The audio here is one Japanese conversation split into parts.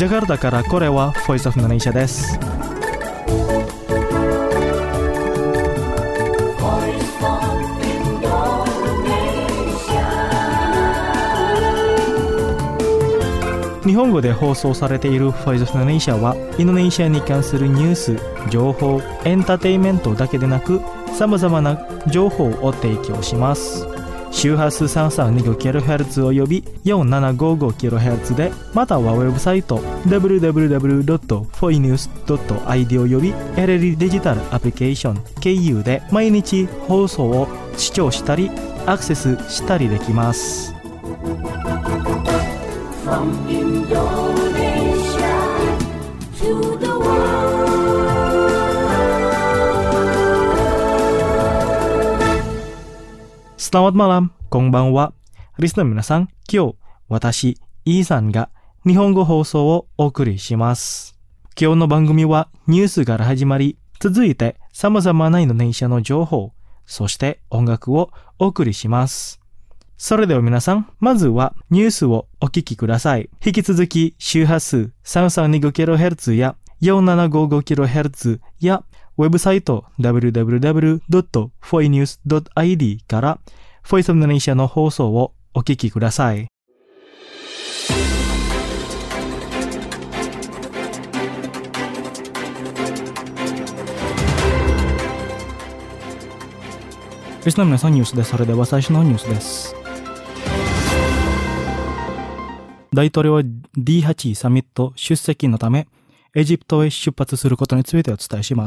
ジャカルタからこれはボイスオフインドネシアです。日本語で放送されているボイスオフインドネシアはインドネシアに関するニュース、情報、エンターテインメントだけでなく様々な情報を提供します。周波数 332kHz および 4755kHz で、またはウェブサイト www.foinews.id および LLD デジタルアプリケーション KU で毎日放送を視聴したりアクセスしたりできます。From Indonesia to the world。Selamat malam、こんばんは。リスナーの皆さん、今日、私、イーさんが日本語放送をお送りします。今日の番組はニュースから始まり、続いて様々なインドネシアの情報、そして音楽をお送りします。それでは皆さん、まずはニュースをお聞きください。引き続き周波数 332kHz や 4755kHz やウェブサイト www.foinews.id からボイスオブインドネシアの放送をお聞きください。リスナーの皆さん、ニュースです。それでは最初のニュースです。大統領は D8 サミット出席のためエジプトへ出発することについてお伝えします。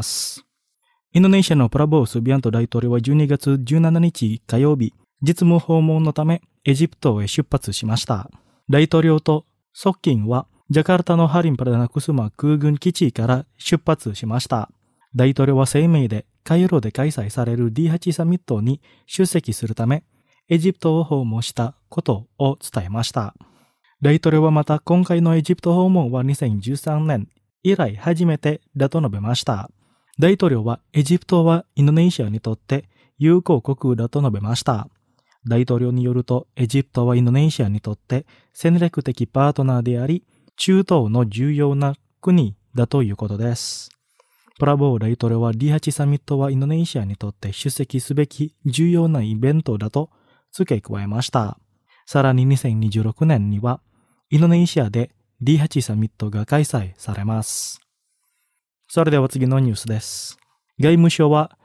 インドネシアのプラボー・スビアント大統領は12月17日火曜日、実務訪問のためエジプトへ出発しました。大統領と側近はジャカルタのハリンプラダナクスマ空軍基地から出発しました。大統領は声明でカイロで開催される D8 サミットに出席するためエジプトを訪問したことを伝えました。大統領はまた今回のエジプト訪問は2013年以来初めてだと述べました。大統領はエジプトはインドネシアにとって友好国だと述べました。大統領によるとエジプトはインドネシアにとって戦略的パートナーであり中東の重要な国だということです。プラボー大統領は D8 サミットはインドネシアにとって出席すべき重要なイベントだと付け加えました。さらに2026年にはインドネシアで D8 サミットが開催されます。それでは次のニュースです。外務省は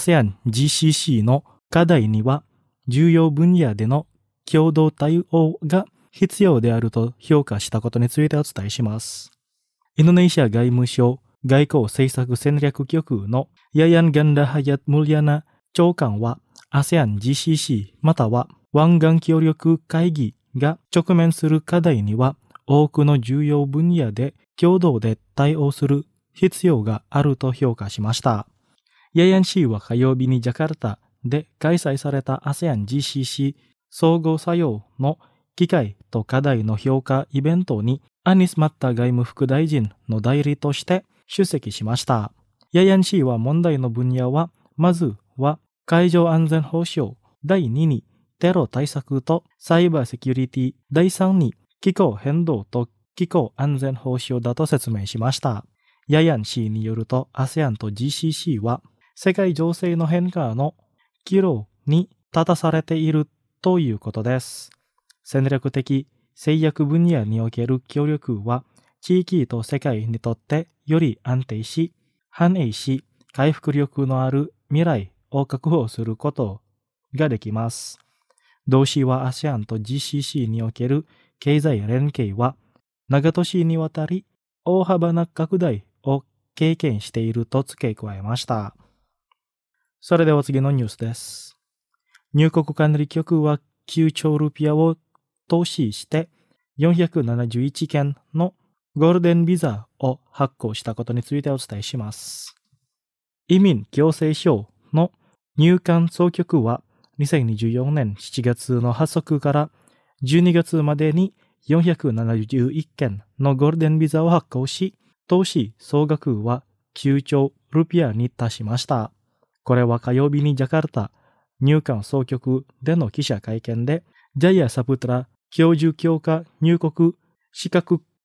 ASEAN-GCC の課題には重要分野での共同対応が必要であると評価したことについてお伝えします。インドネシア外務省外交政策戦略局のヤヤン・ガンダ・ハヤット・ムリャナ長官は ASEAN-GCC または湾岸協力会議が直面する課題には多くの重要分野で共同で対応する必要があると評価しました。ヤヤン氏は火曜日にジャカルタで開催された ASEAN-GCC 総合作用の機会と課題の評価イベントにアニス・マッタ外務副大臣の代理として出席しました。ヤヤン氏は問題の分野はまずは海上安全保障、第2にテロ対策とサイバーセキュリティ、第3に気候変動と気候安全保障だと説明しました。ヤヤン氏によると ASEAN と GCC は世界情勢の変化の岐路に立たされているということです。戦略的制約分野における協力は地域と世界にとってより安定し、繁栄し、回復力のある未来を確保することができます。同氏は ASEAN と GCC における経済連携は長年にわたり大幅な拡大を経験していると付け加えました。それでは次のニュースです。入国管理局は9兆ルピアを投資して471件のゴールデンビザを発行したことについてお伝えします。移民行政省の入管総局は2024年7月の発足から12月までに471件のゴールデンビザを発行し、投資総額は9兆ルピアに達しました。これは火曜日にジャカルタ入管総局での記者会見で、ジャイア・サプトラ教授強化入国資格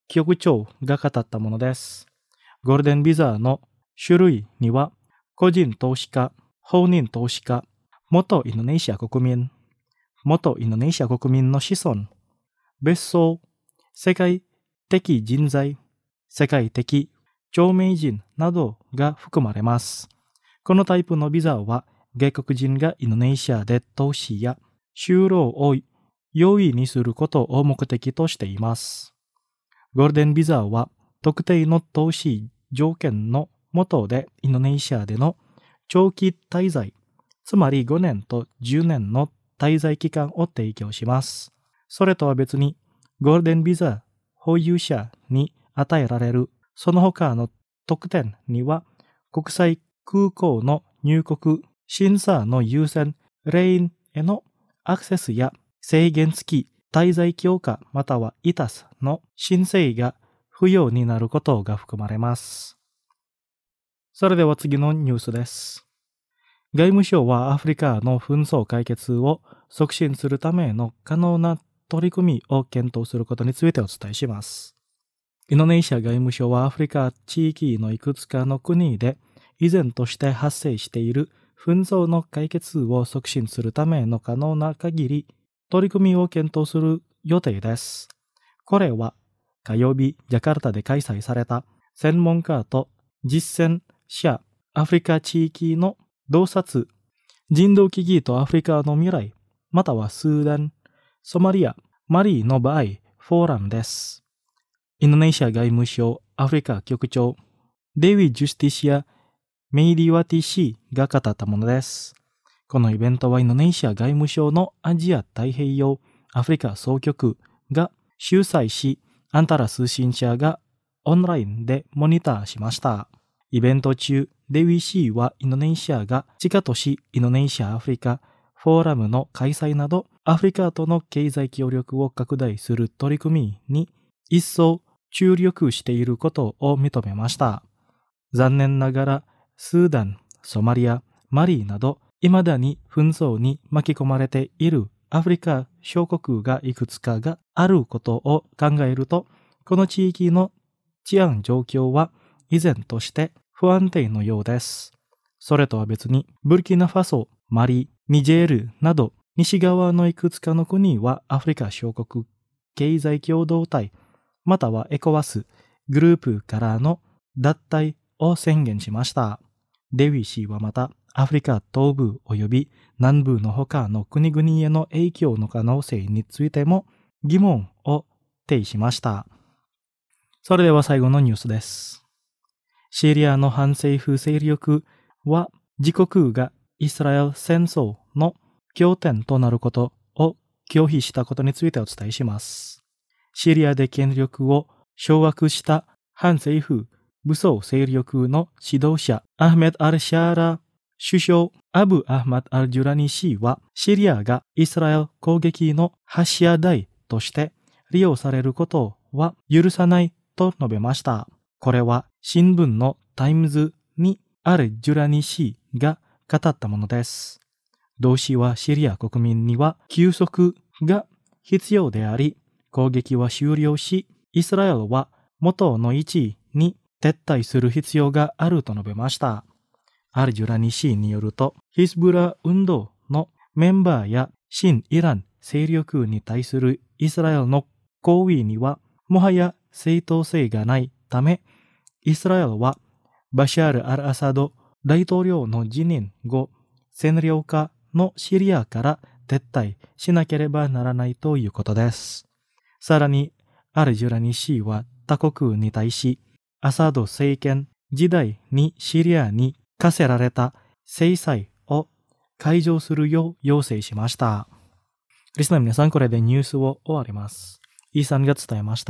局長が語ったものです。ゴールデンビザの種類には、個人投資家、法人投資家、元インドネシア国民、元インドネシア国民の子孫、別荘、世界的人材、世界的著名人などが含まれます。このタイプのビザは、外国人がインドネシアで投資や就労を容易にすることを目的としています。ゴールデンビザは、特定の投資条件の下でインドネシアでの長期滞在、つまり5年と10年の滞在期間を提供します。それとは別に、ゴールデンビザ保有者に与えられるその他の特典には、国際空港の入国審査の優先レーンへのアクセスや制限付き滞在強化またはイタスの申請が不要になることが含まれます。それでは次のニュースです。外務省はアフリカの紛争解決を促進するための可能な取り組みを検討することについてお伝えします。インドネシア外務省はアフリカ地域のいくつかの国で依然として発生している紛争の解決を促進するための可能な限り取り組みを検討する予定です。これは火曜日ジャカルタで開催された専門家と実践者アフリカ地域の洞察、人道危機とアフリカの未来、またはスーダン、ソマリア、マリの場合、フォーラムです。インドネシア外務省アフリカ局長、デビ・ジュスティシア・メイリワティ氏が語ったものです。このイベントはインドネシア外務省のアジア太平洋アフリカ総局が主催し、アンタラ通信社がオンラインでモニターしました。イベント中、デビ氏はインドネシアが地下都市インドネシア・アフリカフォーラムの開催など、アフリカとの経済協力を拡大する取り組みに一層注力していることを認めました。残念ながら、スーダン、ソマリア、マリなど、未だに紛争に巻き込まれているアフリカ諸国がいくつかがあることを考えると、この地域の治安状況は依然として不安定のようです。それとは別に、ブルキナファソ、マリ、ニジェールなど、西側のいくつかの国はアフリカ諸国経済共同体、またはエコワスグループからの脱退を宣言しました。デウィ氏はまた、アフリカ東部及び南部の他の国々への影響の可能性についても疑問を呈しました。それでは最後のニュースです。シリアの反政府勢力は自国がイスラエル戦争の拠点となることを拒否したことについてお伝えします。シリアで権力を掌握した反政府武装勢力の指導者アフメド・アル・シャーラ首相アブ・アフマド・アル・ジュラニ氏はシリアがイスラエル攻撃の柱台として利用されることは許さないと述べました。これは新聞のタイムズにアル・ジュラニ氏が語ったものです。同氏はシリア国民には休息が必要であり、攻撃は終了し、イスラエルは元の位置に撤退する必要があると述べました。アル・ジュラニ氏によると、ヒズブラ運動のメンバーや親イラン勢力に対するイスラエルの行為にはもはや正当性がないため、イスラエルはバシャール・アル・アサド大統領の辞任後、占領下のシリアから撤退しなければならないということです。さらに、アル・ジュラニ氏は他国に対し、アサド政権時代にシリアに課せられた制裁を解除するよう要請しました。リスナーの皆さん、これでニュースを終わります。イーサンが伝えました。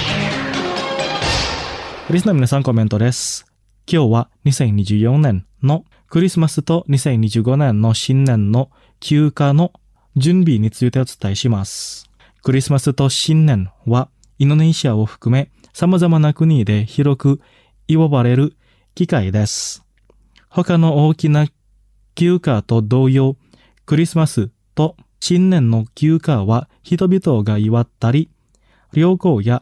リスナーの皆さん、コメントです。今日は2024年のクリスマスと2025年の新年の休暇の準備についてお伝えします。クリスマスと新年はインドネシアを含め様々な国で広く祝われる機会です。他の大きな休暇と同様、クリスマスと新年の休暇は人々が祝ったり、旅行や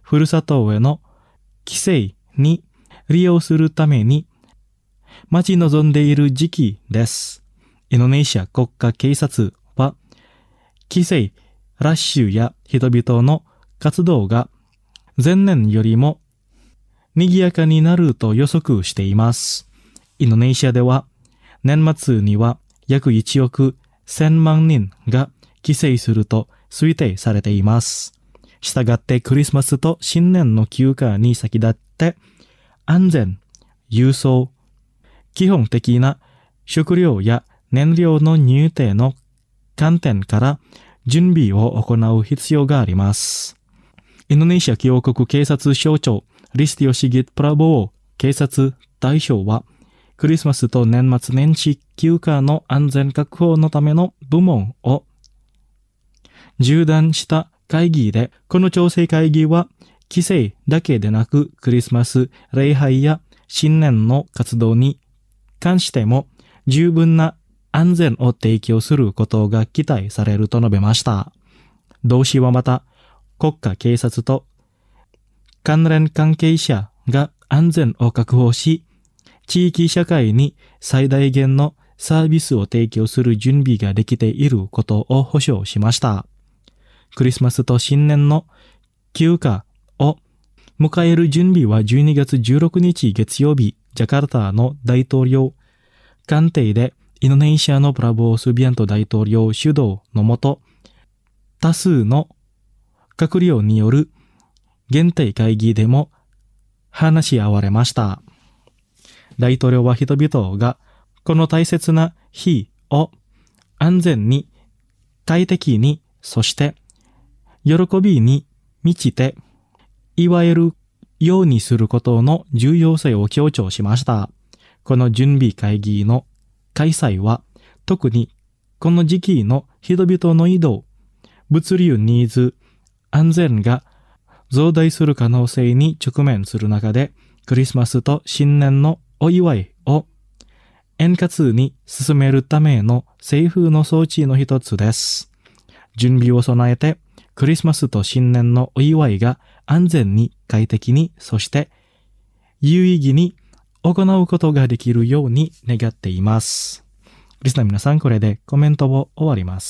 ふるさとへの帰省に利用するために待ち望んでいる時期です。インドネシア国家警察は帰省ラッシュや人々の活動が前年よりも賑やかになると予測しています。インドネシアでは年末には約1億1000万人が帰省すると推定されています。したがってクリスマスと新年の休暇に先立って安全、郵送、基本的な食料や燃料の入手の観点から準備を行う必要があります。インドネシア共和国警察省長リスティオ・シギット・プラボー警察代表はクリスマスと年末年始休暇の安全確保のための部門を縦断した会議で、この調整会議は帰省だけでなくクリスマス礼拝や新年の活動に関しても十分な安全を提供することが期待されると述べました。同氏はまた国家警察と関連関係者が安全を確保し、地域社会に最大限のサービスを提供する準備ができていることを保証しました。クリスマスと新年の休暇を迎える準備は12月16日月曜日、ジャカルタの大統領官邸でインドネシアのプラボー・スビアント大統領主導のもと、多数の閣僚による限定会議でも話し合われました。大統領は人々がこの大切な日を安全に、快適に、そして喜びに満ちて祝えるようにすることの重要性を強調しました。この準備会議の開催は特にこの時期の人々の移動、物流ニーズ、安全が増大する可能性に直面する中で、クリスマスと新年のお祝いを円滑に進めるための政府の装置の一つです。準備を備えて、クリスマスと新年のお祝いが安全に、快適に、そして有意義に行うことができるように願っています。リスナーの皆さん、これでコメントを終わります。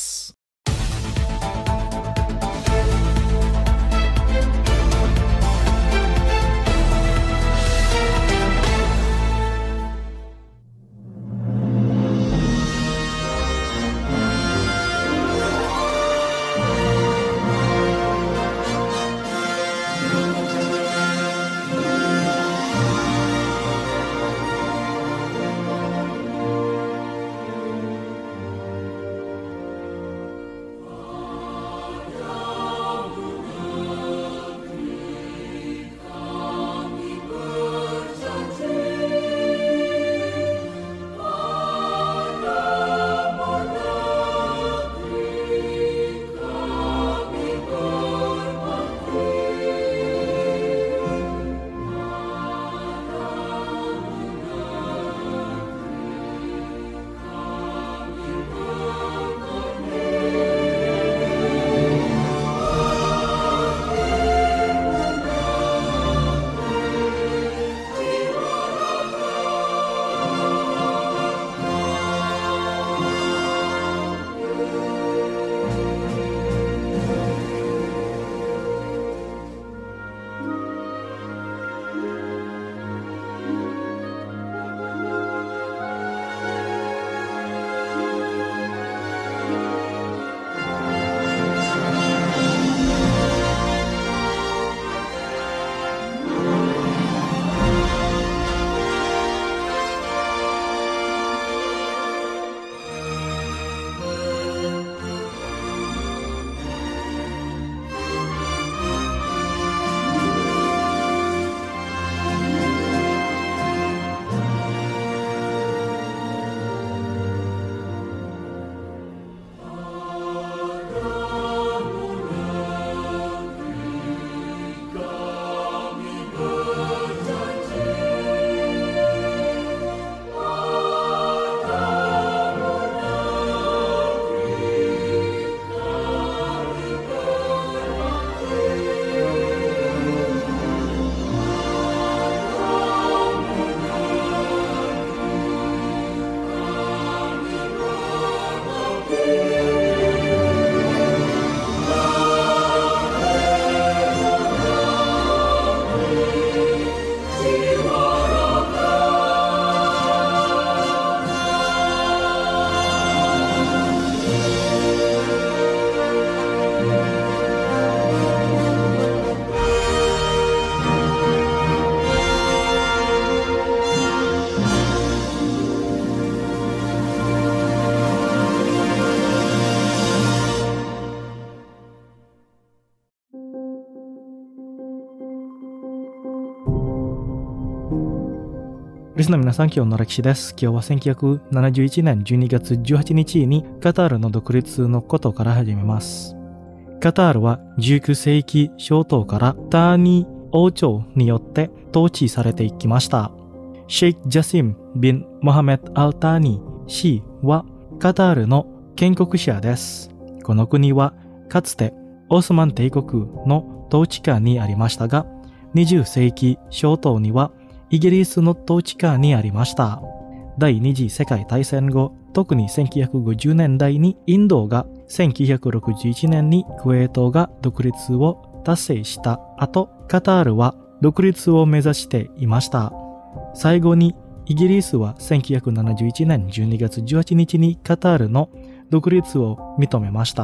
リスナーの皆さん、今日の歴史です。今日は1971年12月18日にカタールの独立のことから始めます。カタールは19世紀初頭からターニー王朝によって統治されていきました。シェイク・ジャシム・ビン・モハメッド・アルターニー氏はカタールの建国者です。この国はかつてオスマン帝国の統治下にありましたが、20世紀初頭にはイギリスの統治下にありました。第二次世界大戦後、特に1950年代にインドが1961年にクウェートが独立を達成した後、カタールは独立を目指していました。最後にイギリスは1971年12月18日にカタールの独立を認めました。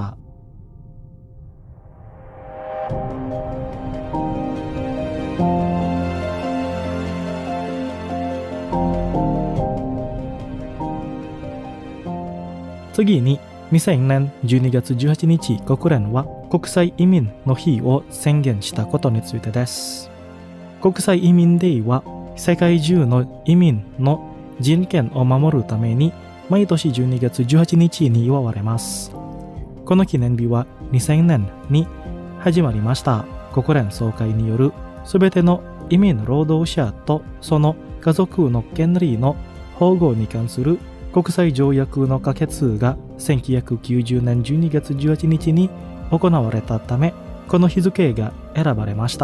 次に2000年12月18日、国連は国際移民の日を宣言したことについてです。国際移民デーは世界中の移民の人権を守るために毎年12月18日に祝われます。この記念日は2000年に始まりました国連総会によるすべての移民労働者とその家族の権利の保護に関する国際条約の可決が1990年12月18日に行われたため、この日付が選ばれました。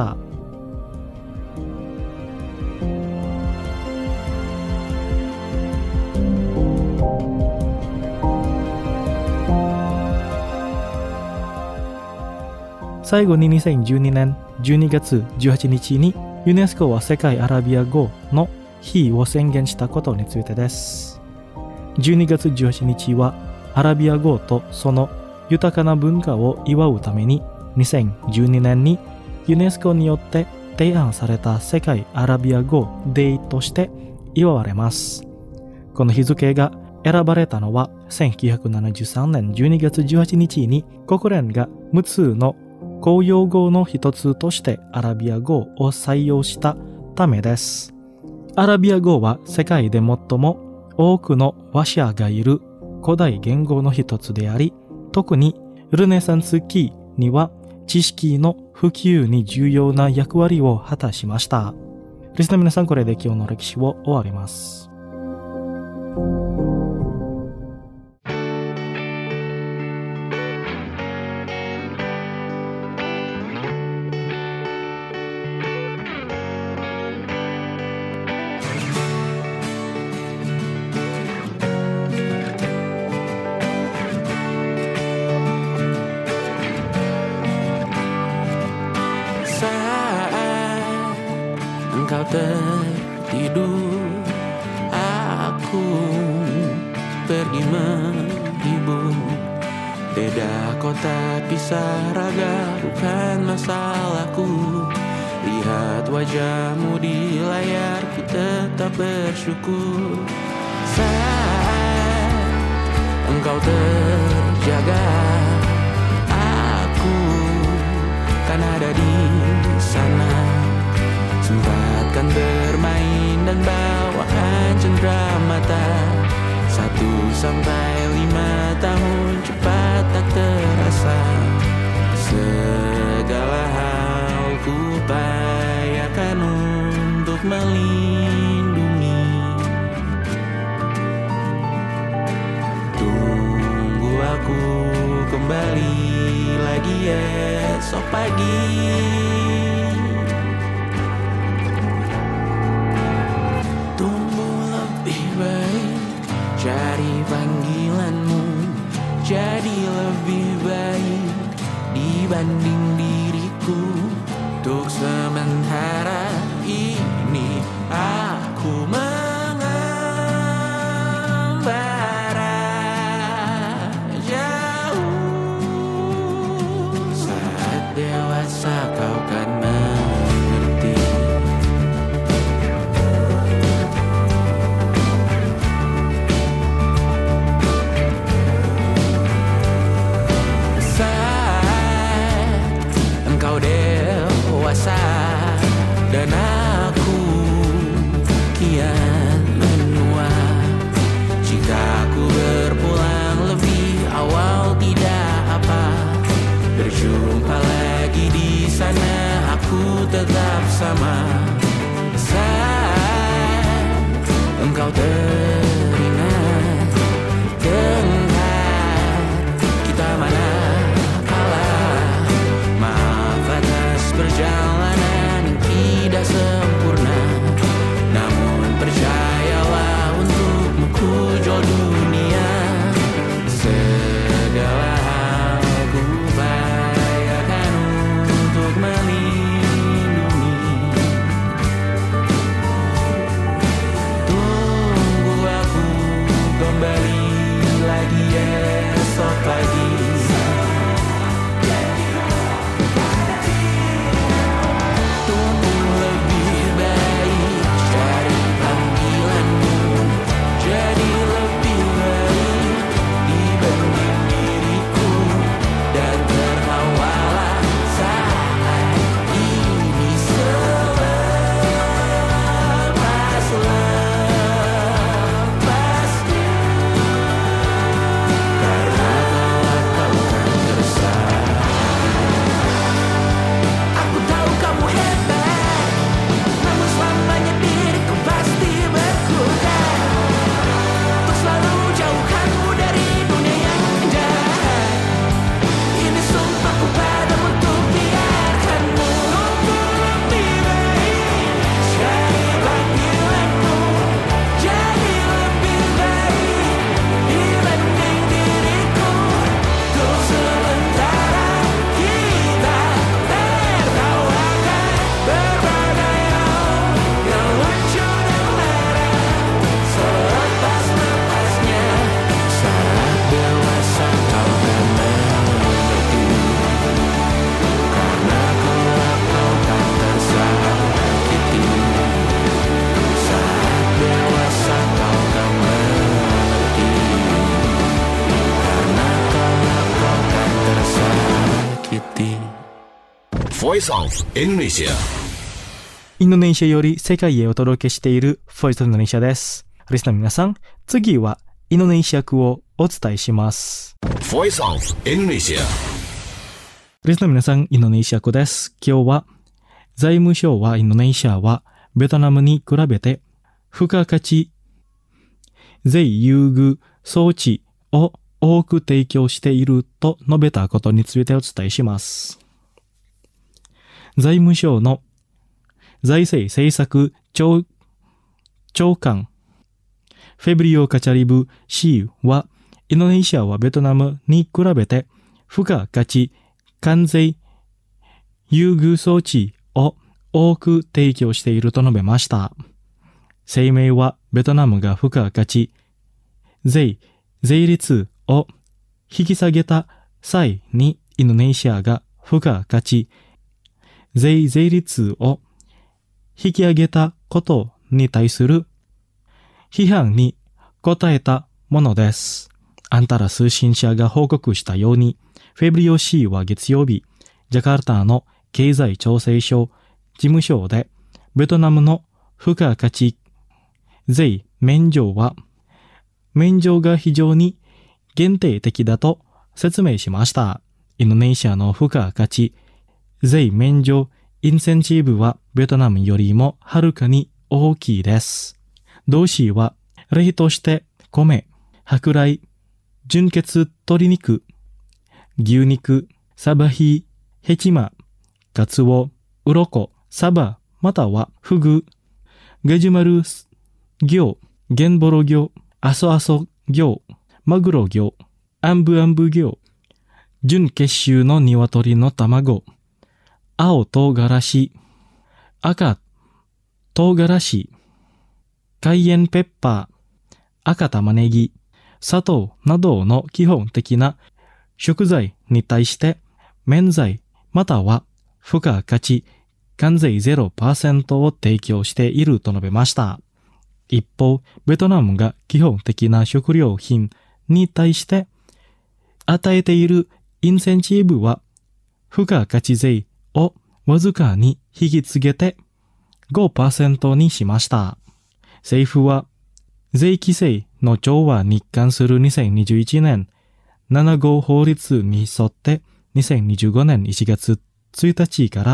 最後に2012年12月18日にユネスコは世界アラビア語の日を宣言したことについてです。12月18日はアラビア語とその豊かな文化を祝うために2012年にユネスコによって提案された世界アラビア語デーとして祝われます。この日付が選ばれたのは1973年12月18日に国連が無数の公用語の一つとしてアラビア語を採用したためです。アラビア語は世界で最も多くの話者がいる古代言語の一つであり、特にルネサンス期には知識の普及に重要な役割を果たしました。リスナーの皆さん、これで今日の歴史を終わります。 Engkau tertidur, aku pergi menghibur. Beda kota pisah raga, bukan masalahku. Lihat wajahmu di layar, ku tetap bersyukur. Saat engkau terjaga, aku kan ada di sana. Sempatkan bermain dan bawaan cenderamata. 1-5 tahun cepat tak terasa. Segala hal ku upayakan untuk melindungi. Tunggu aku kembali lagi esok pagi. Cari panggilanmu jadi lebih baik dibanding diriku. Untuk sementara ini aku mengembara jauh. Saat dewasa kau kan mengerti. Dewasa dan aku pagi. Tumbuh lebih baik dari panggilanmu, jadi lebih baik dibanding diriku, dan tertawalah saat ini selepas-lepasnya, karena kau kan tersayang. Aku tahu kamu hebat, namun selamanya diriku pasti berkutat untuk selalu jauhkanmu dari dunia yang jahat. Ini sumpahku padamu untuk biarkanmu lebih baik sekali panggilanmu, jadi lebih baik dibanding diriku. Untuk sementara kita tertawakan berbagai hal yang lucu dan marah, selepas-lepasnya saat dewasa kau kan mengerti, karena kelak kau kan tersakiti. Saat dewasa kau kan mengerti, karena kelak kau kan tersakiti. Voice of Indonesia。 インドネシアより世界へお届けしているボイスオブインドネシアです。リスナーの皆さん、次はインドネシア語をお伝えします。 Voice of Indonesia。 リスナーの皆さん、インドネシア語です。今日は財務省はインドネシアはベトナムに比べて付加価値税優遇装置を多く提供していると述べたことについてお伝えします。財務省の財政政策長官フェブリオ・カチャリブ氏は、インドネシアはベトナムに比べて付加価値関税優遇装置を多く提供していると述べました。声明はベトナムが付加価値税率を引き下げた際にインドネシアが付加価値税率を引き上げたことに対する批判に答えたものです。アンタラ通信社が報告したように、フェブリオ氏は月曜日、ジャカルタの経済調整所事務所で、ベトナムの付加価値税免除が非常に限定的だと説明しました。インドネシアの付加価値税免除インセンチブはベトナムよりもはるかに大きいです。同氏は例として米、舶来、純血鶏肉、牛肉、サバヒ、ヘチマ、カツオ、ウロコ、サバ、またはフグ、ガジュマル魚、ゲンボロ魚、アソアソ魚、マグロ魚、アンブアンブ魚、純結集の鶏の卵、青唐辛子、赤唐辛子、カイエンペッパー、赤玉ねぎ、砂糖などの基本的な食材に対して免税または付加価値関税 0% を提供していると述べました。一方、ベトナムが基本的な食料品に対して与えているインセンチブは付加価値税をわずかに引き継げて 5% にしました。政府は税規制の調和に関する2021年7号法律に沿って2025年1月1日から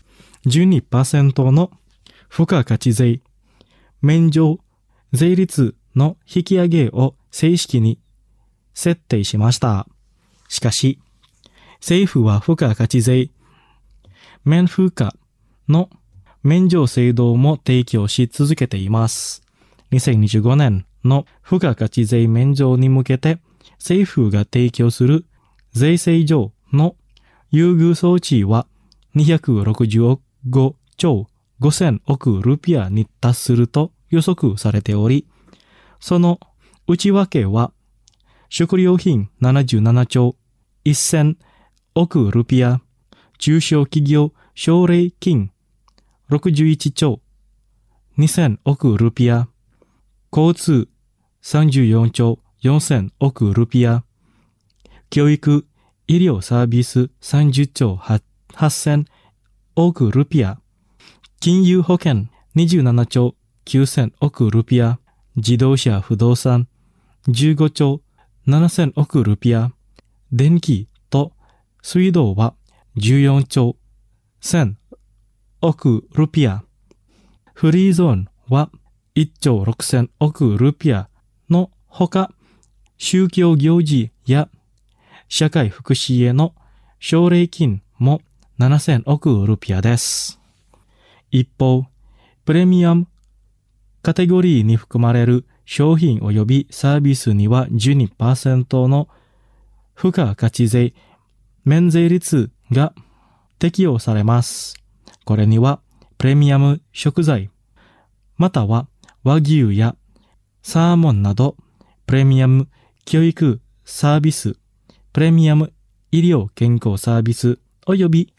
12% の付加価値税免除税率の引き上げを正式に設定しました。しかし、政府は付加価値税免付加の免除制度も提供し続けています。2025年の付加価値税免除に向けて政府が提供する税制上の優遇装置は265兆5000億ルピアに達すると予測されており、その内訳は食料品77兆1000億ルピア、中小企業奨励金61兆2000億ルピア、交通34兆4000億ルピア、教育、医療サービス30兆8000億ルピア、金融保険27兆9000億ルピア、自動車不動産15兆7000億ルピア、電気と水道は14兆1000億ルピア、フリーゾーンは1兆6000億ルピアのほか、宗教行事や社会福祉への奨励金も7000億ルピアです。一方、プレミアムカテゴリーに含まれる商品及びサービスには 12% の付加価値税免税率が適用されます。これにはプレミアム食材、または和牛やサーモンなどプレミアム教育サービス、プレミアム医療健康サービス及び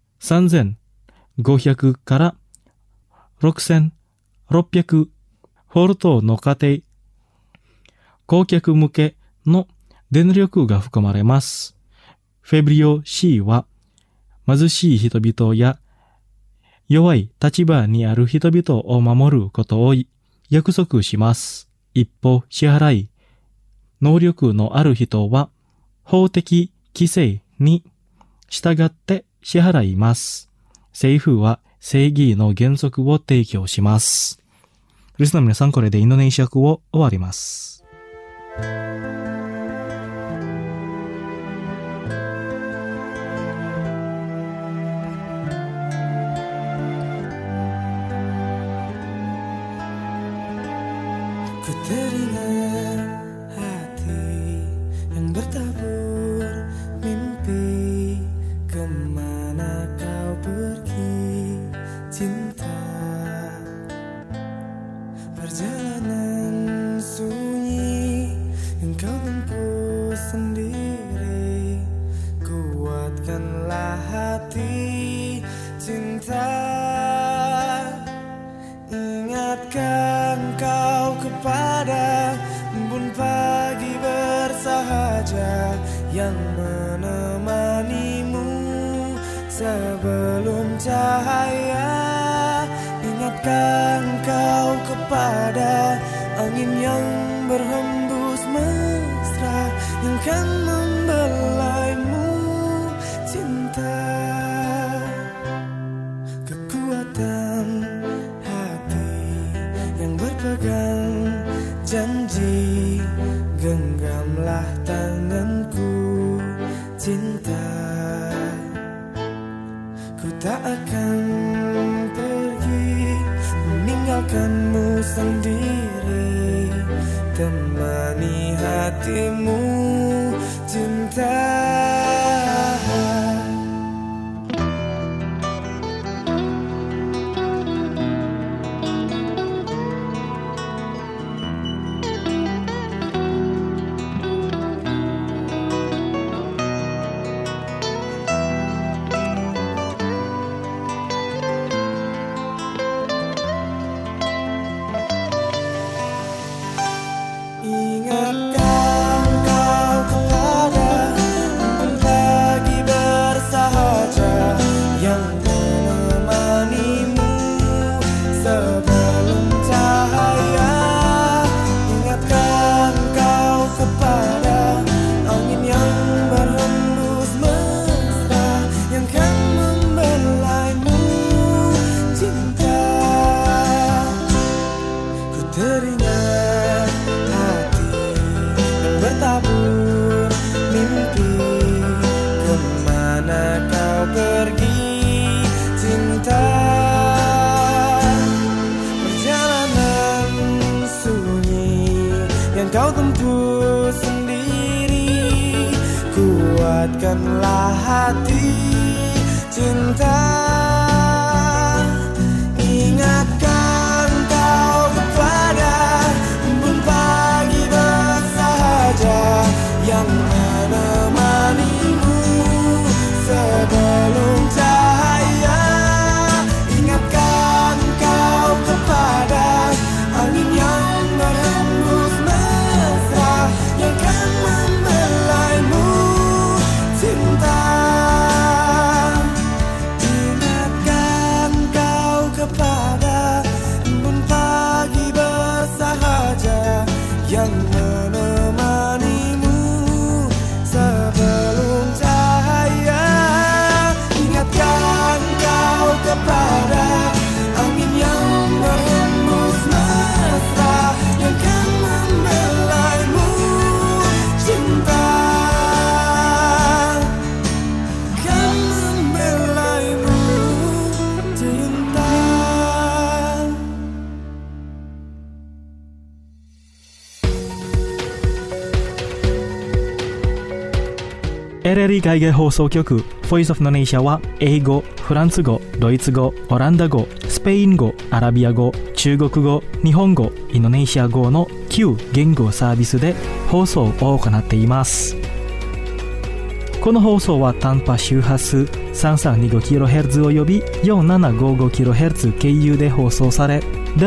3500から6600フォルトの家庭、顧客向けの電力が含まれます。フェブリオ C は貧しい人々や弱い立場にある人々を守ることを約束します。一方、支払い能力のある人は法的規制に従って支払います。政府は正義の原則を提供します。リスナーの皆さん、これでインドネシア語を終わります。 Ku teringat hati yang bertabur mimpi, kemana kau pergi cinta, perjalanan sunyi yang kau tempuh sendiri, kuatkanlah hati cinta. Ingatkan kau kepada embun pagi bersahaja yang menemanimu sebelum cahaya. Ingatkan kau kepada angin yang berhembus mesra yang kan membelaimu cinta. Kekuatan berpegang janji, genggamlah tanganku cinta. Ku tak akan pergi meninggalkanmu sendiri, temani hatimu cinta. Kau tempuh sendiri, kuatkanlah hati cinta. Ingatkan kau kepada embun pagi bersahaja yang menemanimu sebelum cahaya. Ingatkan kau kepada angin yang berhembus mesra yang kan membelaimu cinta. Ingatkan kau kepada embun pagi bersahaja yang menemanimu sebelum cahaya. Ingatkan kau kepada angin yang berhembus mesra yang kan membelaimu cinta, kan membelaimu cinta. LLE 海外放送局 Voice of Indonesia は英語、フランス語、ドイツ語、オランダ語、スペイン語、アラビア語、中国語、日本語、インドネシア語の9言語サービスで放送を行っています。この放送は短波周波数 3325kHz および 4755kHz 経由で放送され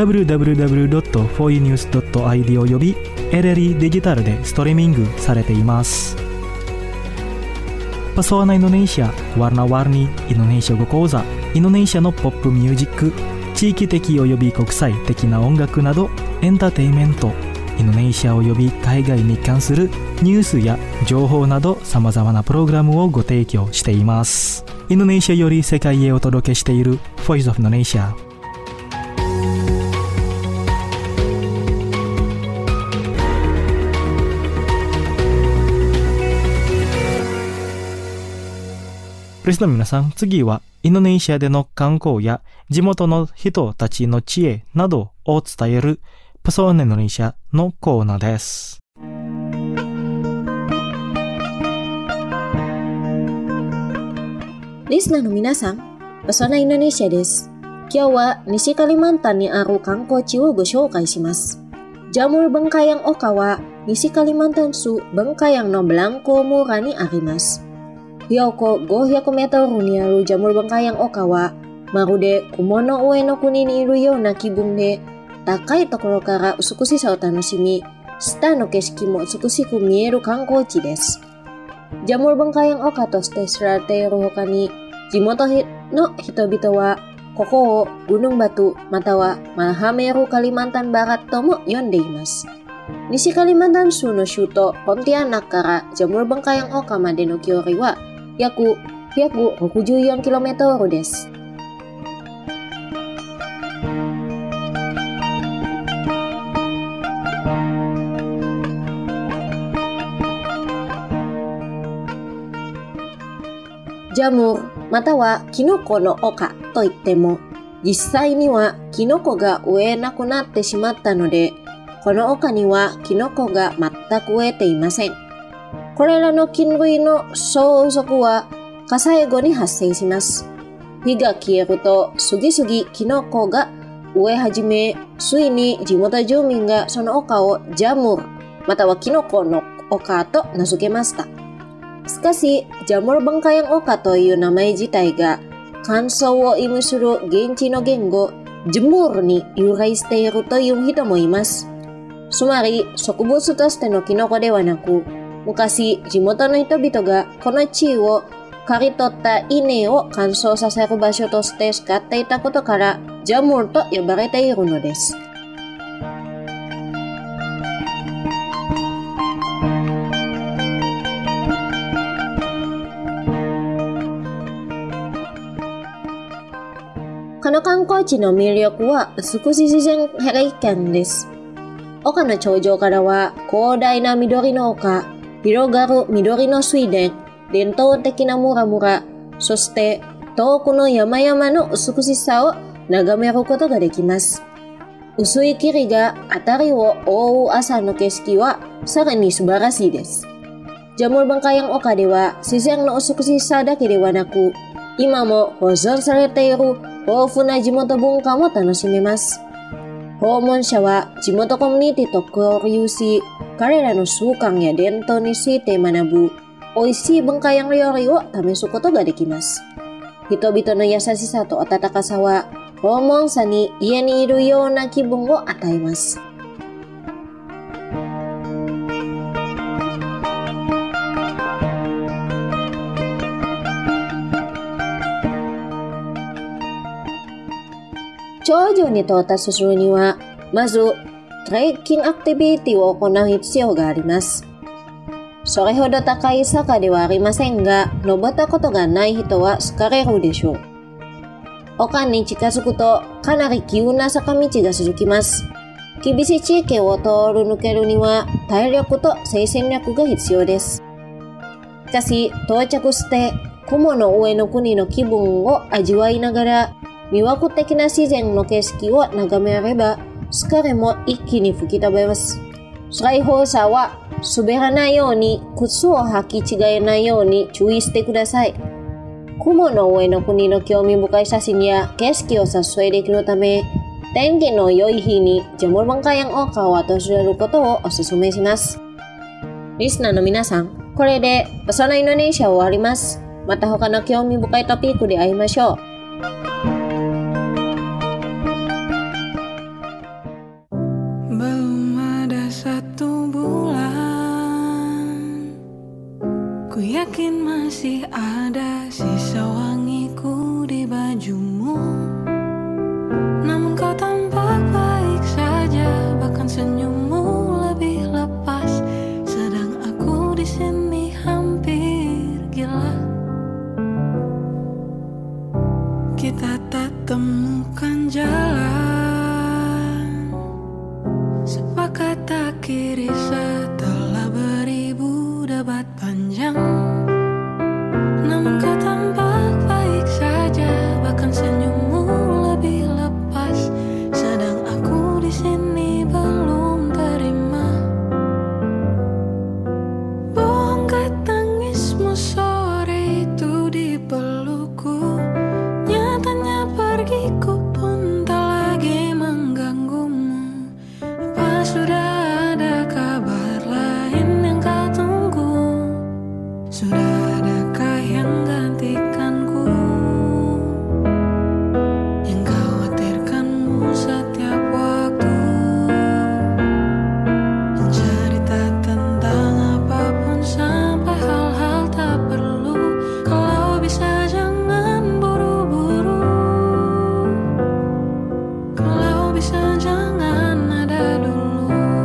www.foinews.id および LLE デジタルでストリーミングされています。Pesona Indonesia, warna-warni Indonesia語講座、インドネシアのポップミュージック、地域的および国際的な音楽などエンターテインメント、インドネシアおよび海外に関するニュースや情報などさまざまなプログラムをご提供しています。インドネシアより世界へお届けしている Voice of Indonesia。リスナーの皆さん、次はインドネシアでの観光や地元の人たちの知恵などを伝えるPesona Indonesiaのコーナーです。 リスナーの皆さん、Pesona Indonesiaです。今日は西カリマンタンにある観光地をご紹介します。Jamur Bengkayang Oka は西カリマンタン州Bengkayangのブランコ村にあります。Yoko 500メートルにあるジャムルバンカヤンオカはまるで雲の上の国にいるような気分で、高いところから美しさを楽しみ、下の景色も美しく見える観光地です。ジャムルバンカヤンオカとして知られている他に、地元の人々はここをGunung BatuまたはMahameru Kalimantan Baratとも呼んでいます。西カリマンタン州の首都ポンティアナからジャムルバンカヤンオカまでの距離は約 164km です。ジャムルまたはキノコの丘といっても、実際にはキノコが植えなくなってしまったので、この丘にはキノコが全く植えていません。これらの菌類の相続は火災後に発生します。火が消えると次々キノコが植え始め、ついに地元住民がその丘をジャムルまたはキノコの丘と名付けました。しかし、ジャムルバンカヤン丘という名前自体が乾燥を意味する現地の言語ジムールに由来しているという人もいます。つまり植物としてのキノコではなく、昔地元の人々がこの地を刈り取った稲を乾燥させる場所として使っていたことからジャムルと呼ばれているのです。この観光地の魅力は美しい自然景観です。丘の頂上からは広大な緑の丘、広がる緑の水田、伝統的な村々、そして遠くの山々の美しさを眺めることができます。薄い霧が辺りを覆う朝の景色はさらに素晴らしいです。ジャムルバンカヤン丘では自然の美しさだけではなく、今も保存されている豊富な地元文化も楽しめます。訪問者は地元コミュニティと交流し、 彼らの習慣や伝統について学ぶ美味しい文化や料理を試すことができます。人々の優しさと温かさは訪問者に家にいるような気分を与えます。頂上に到達するには、まずトレッキングアクティビティを行う必要があります。それほど高い坂ではありませんが、登ったことがない人は疲れるでしょう。丘に近づくとかなり急な坂道が続きます。厳しい地域を通る抜けるには体力と精神力が必要です。しかし到着して雲の上の国の気分を味わいながら魅惑的な自然の景色を眺めれば疲れも一気に吹き飛べます。最後者は滑らないように靴を履き違えないように注意してください。雲の上の国の興味深い写真や景色を撮影できるため、天気の良い日にジャムバンカヤンオーカを訪れることをお勧めします。リスナーの皆さん、これでパソナインドネシアを終わります。また他の興味深いトピックで会いましょう。 Belum ada 1 bulan, ku yakin masih ada sisa wangiku di bajumu. Namun kau tampak baik saja, bahkan senyummu lebih lepas. Sedang aku di sini hampir gila. Kita tak temukan jalan, sepakat akhiri setelah beribu debat panjang. Namun kau tampak baik saja, bahkan senyummu lebih lepas. Sedang aku di sini belum terima. Bohongkah tangismu sore itu di pelukku? Nyatanya pergiku pun tak lagi mengganggumu. Apa sudah ada kabar lain yang kau tunggu? Sudah adakah yang gantikanku? Yang khawatirkanmu setiap waktu, yang cerita tentang apapun sampai hal-hal tak perlu. Kalau bisa jangan buru-buru, kalau bisa jangan ada dulu.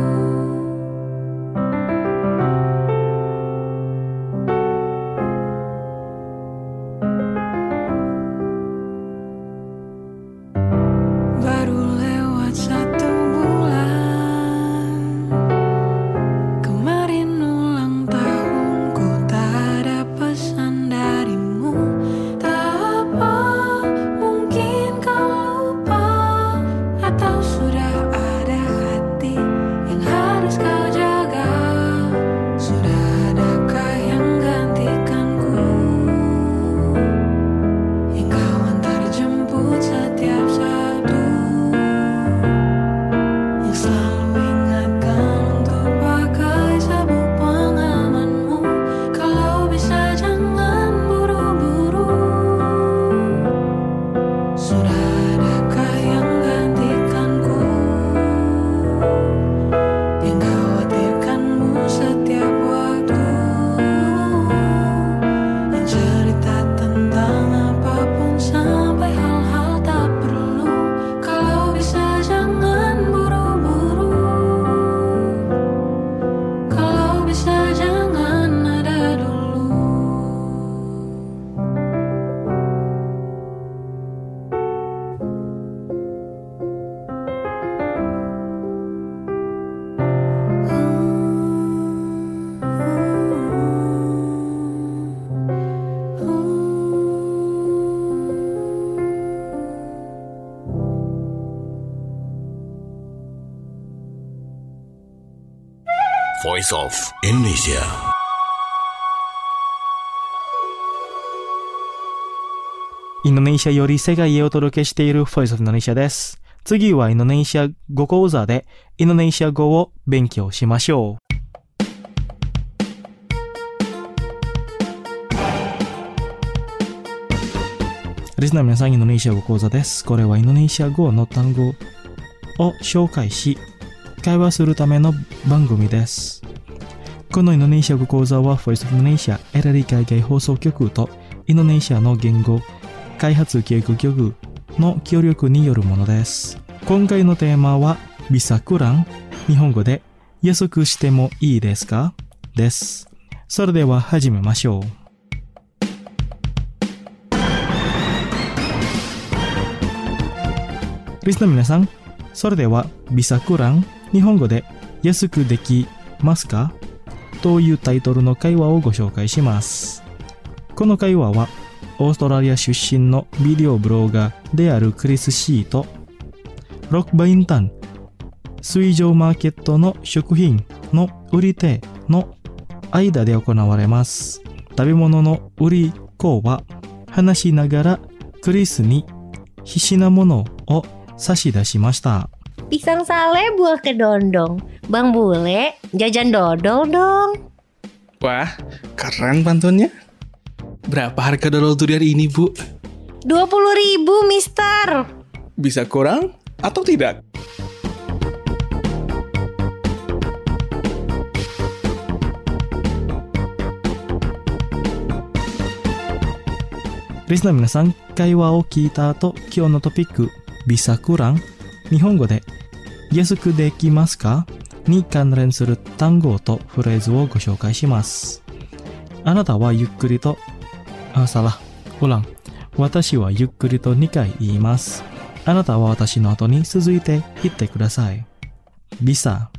Baru lewat 1 bulan, kemarin ulang tahunku, tak ada pesan darimu. Tak apa, mungkin kau lupa, atau sudah ada hati yang harus kau jaga. Sudah adakah yang gantikanku, yang kau antar jemput setiap Sabtu, yang selalu ingatkan untuk pakai sabuk pengamanmu. Kalau bisa jangan buru-buru, sudah adakah yang gantikanku, yang khawatirkanmu setiap waktu, yang cerita tentang apapun sampai hal-hal tak perlu. Kalau bisa jangan buru-buru, kalau bisa jangan ada dulu. Voice of Indonesia. Indonesia より世界へお届けしている Voice of Indonesia です。次はインドネシア語講座でインドネシア語を勉強しましょう。 リスナーの皆さん、インドネシア語講座です。これはインドネシア語の単語を紹介し、会話するための番組です。このインドネシア語講座は Voice of Indonesia エラリ海外放送局とインドネシアの言語開発教育局の協力によるものです。今回のテーマはビサクラン、日本語で安くしてもいいですかです。それでは始めましょう。リスナーの皆さん、それではビサクラン、日本語で安くできますかというタイトルの会話をご紹介します。この会話はオーストラリア出身のビデオブロガーであるクリス・シーとロックバインタン水上マーケットの食品の売り手の間で行われます。食べ物の売り子は話しながらクリスに必死なものを差し出しました。 Pisang sale buah kedondong. Bang Bule, jajan dodol dong. Wah, keren pantunnya. Berapa harga dodol durian ini, Bu? 20.000, Mister. Bisa kurang atau tidak? Listener 皆さん、会話を聞いた後、今日のトピック、ビサクラン、日本語で安くできますかに関連する単語とフレーズをご紹介します。あなたはゆっくりと、私はゆっくりと2回言います。あなたは私の後に続いて言ってください。ビサ、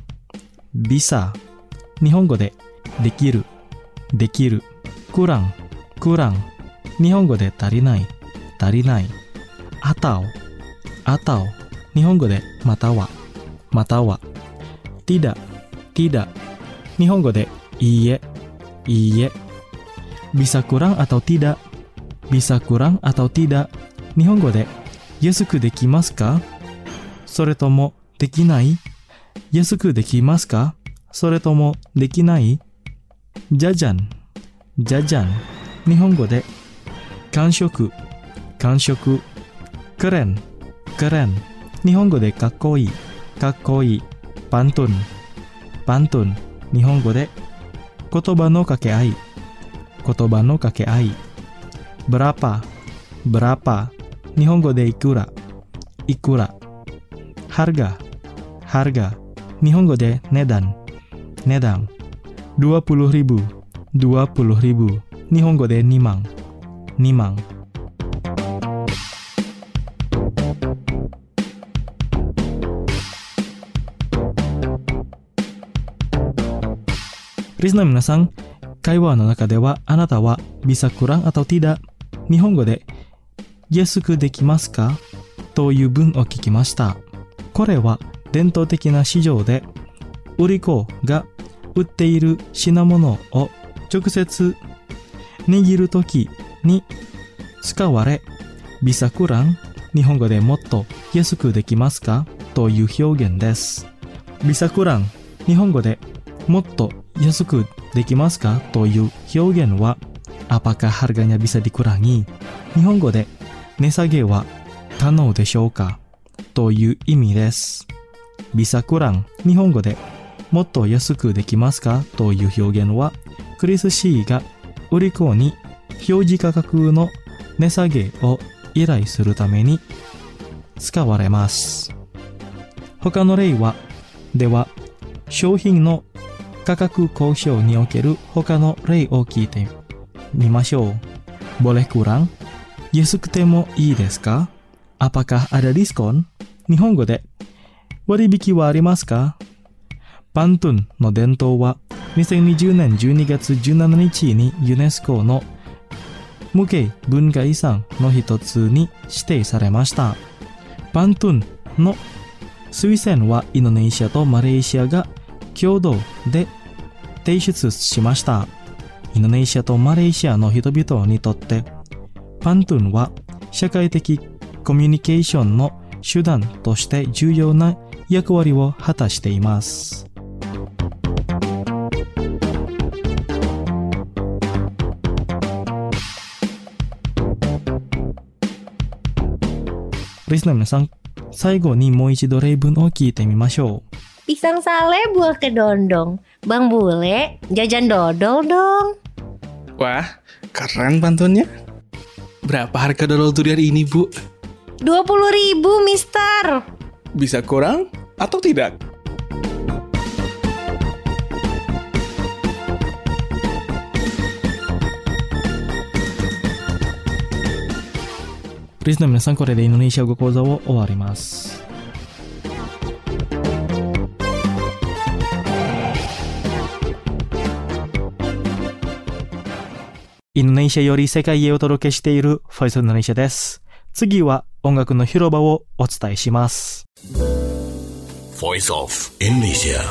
日本語でできる、クラン、日本語で足りない、アタオ、日本語でまたは、ティダ、日本語でいいえ、ビサクランatau tidak、日本語で安くできますかそれともできない？安くできますかそれともできない？じゃじゃん、日本語で完食、クレン、日本語でかっこいい、パントン、日本語で言葉の掛け合い、ブラパ、日本語でいくら、ハルガ、日本語で値段、20.000、日本語で2万。リスナーの皆さん、会話の中ではあなたはビサクランatau tidak、日本語で安くできますかという文を聞きました。これは伝統的な市場で売り子が売っている品物を直接握るときに使われ、ビサクラン、日本語でもっと安くできますかという表現です。ビサクラン、日本語でもっと安くできますかという表現は、apakah harganya bisa dikurangi、日本語で値下げは可能でしょうかという意味です。ビサクラン、日本語でもっと安くできますかという表現は、クリス・シーが売り子に表示価格の値下げを依頼するために使われます。他の例では、商品の価格交渉における他の例を聞いてみましょう。boleh kurang？ 安くてもいいですか？ apakah ada diskon？ 日本語で割引はありますか？パントゥンの伝統は2020年12月17日にユネスコの無形文化遺産の一つに指定されました。パントゥンの推薦はインドネシアとマレーシアが共同で提出しました。インドネシアとマレーシアの人々にとってパントゥンは社会的コミュニケーションの手段として重要な役割を果たしています。 リスナーの皆さん、最後にもう一度例文を聞いてみましょう。 Pisang sale buah kedondong. Bang Bule, jajan dodol dong. Wah, keren pantunnya. Berapa harga dodol durian ini, Bu? 20.000, Mister. Bisa kurang atau tidak? Listenerの皆さん、これでインドネシア語講座を終わります。インドネシアより世界へお届けしているフォイスインドネシアです。次は音楽の広場をお伝えします。 Voice of Indonesia.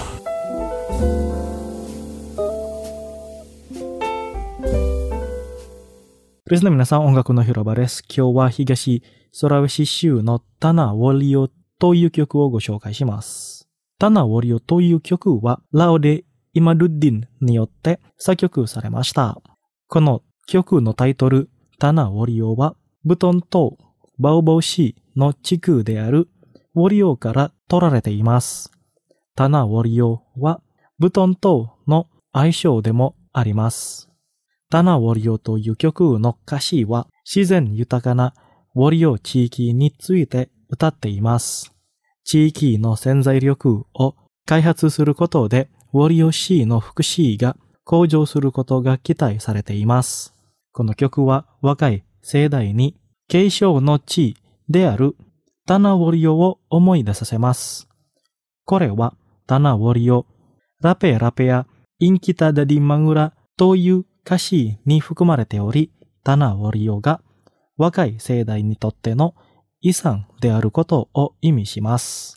リスナーの皆さん、音楽の広場です。今日は東ソラウェシ州のタナ・ウォリオという曲をご紹介します。タナ・ウォリオという曲はラオデ・イマドゥッディンによって作曲されました。この曲のタイトル、タナ・ウォリオはブトン島バオバオ市の地区であるウォリオから取られています。タナ・ウォリオはブトン島の愛称でもあります。タナ・ウォリオという曲の歌詞は自然豊かなウォリオ地域について歌っています。地域の潜在力を開発することでウォリオ市の福祉が向上することが期待されています。この曲は若い世代に継承の地であるタナ・ウォリオを思い出させます。これはタナ・ウォリオ、ラペラペやインキタダディマグラという歌詞に含まれており、タナ・ウォリオが若い世代にとっての遺産であることを意味します。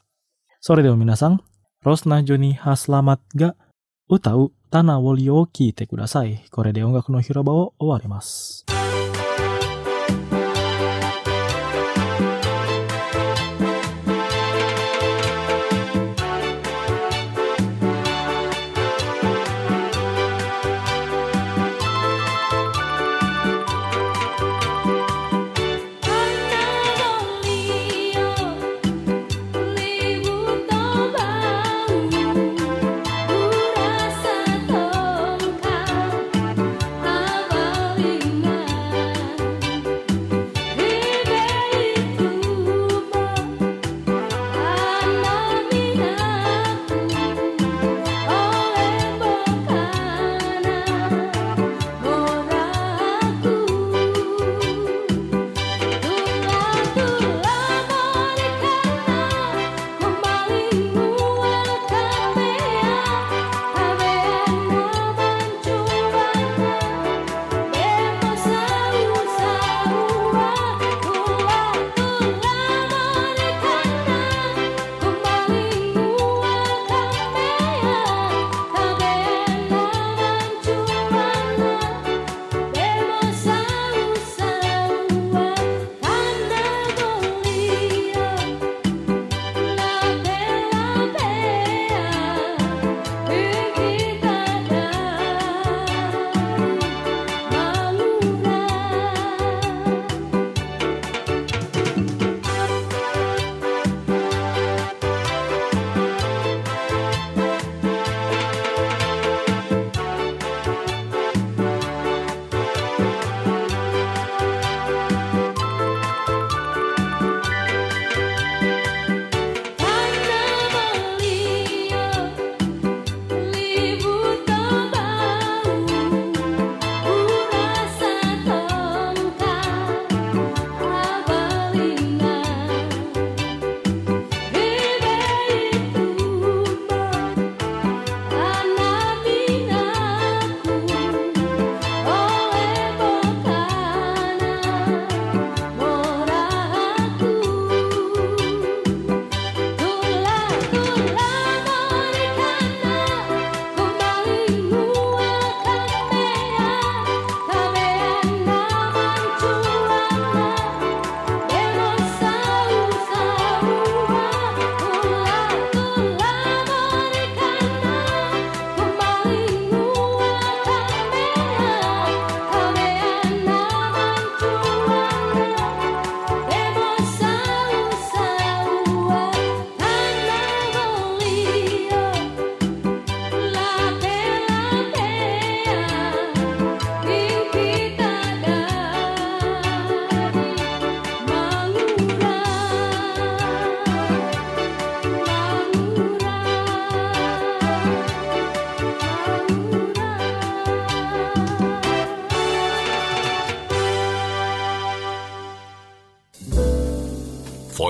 それでは皆さん、ロスナ・ジョニー・ハスラマッが歌うタナ・ウォリオを聴いてください。これで音楽の広場を終わります。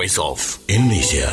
Voice of Indonesia.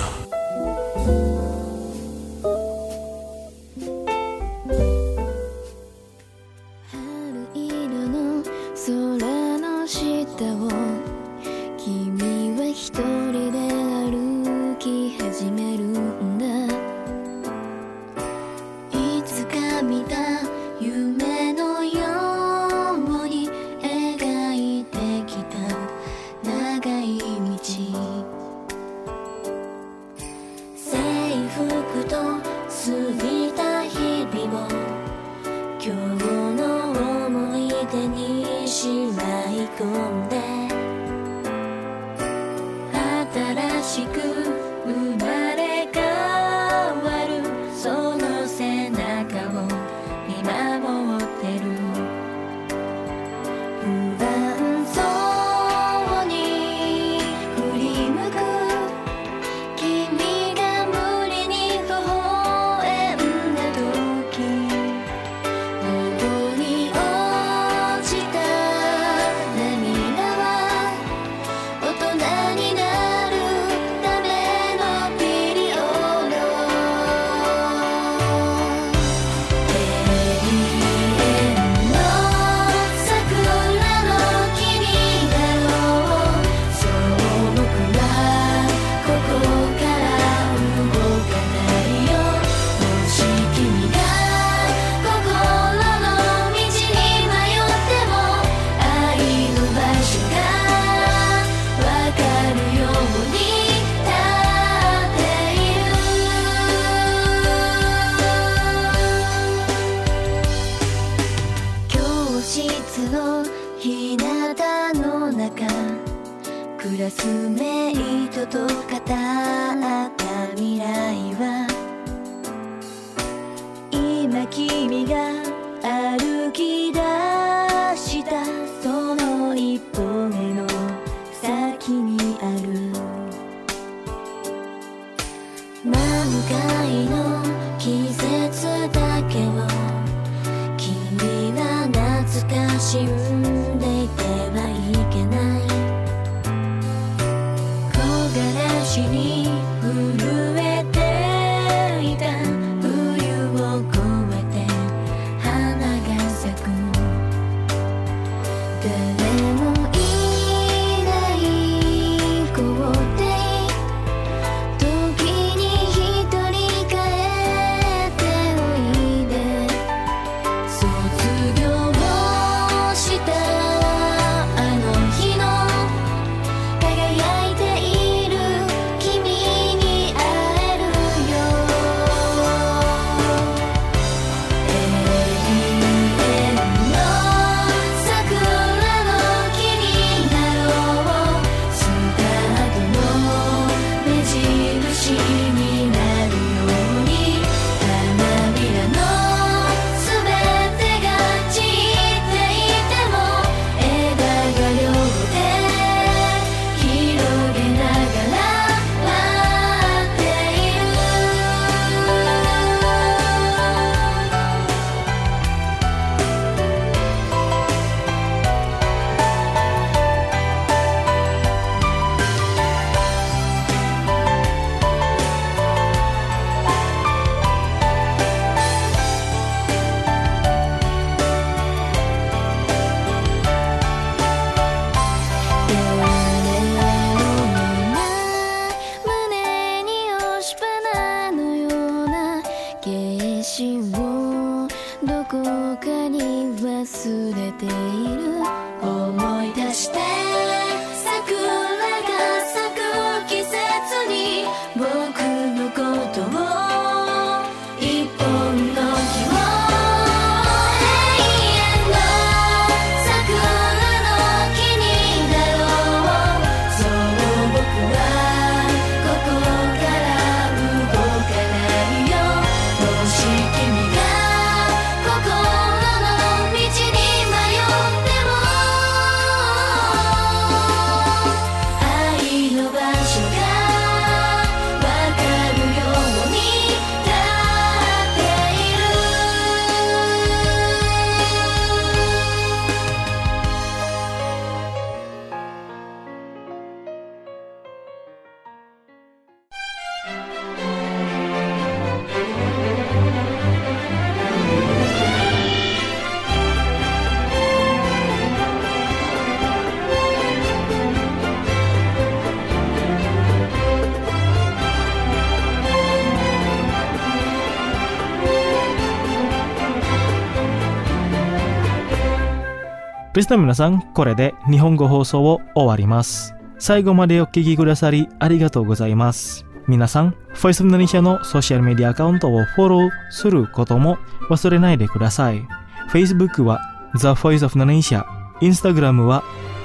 リスナーの皆さん、これで日本語放送を終わります。最後までお聞きくださりありがとうございます。皆さん、Voice of Indonesia のソーシャルメディアアカウントをフォローすることも忘れないでください。Facebook は The Voice of Indonesia、Instagram は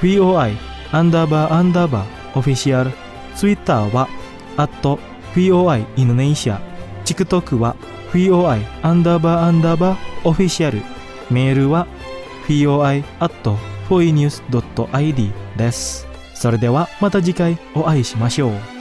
VOI__Official、Twitter は@VOI Indonesia、TikTok は VOI__Official、メールは VOI@foinews.id です。それではまた次回お会いしましょう。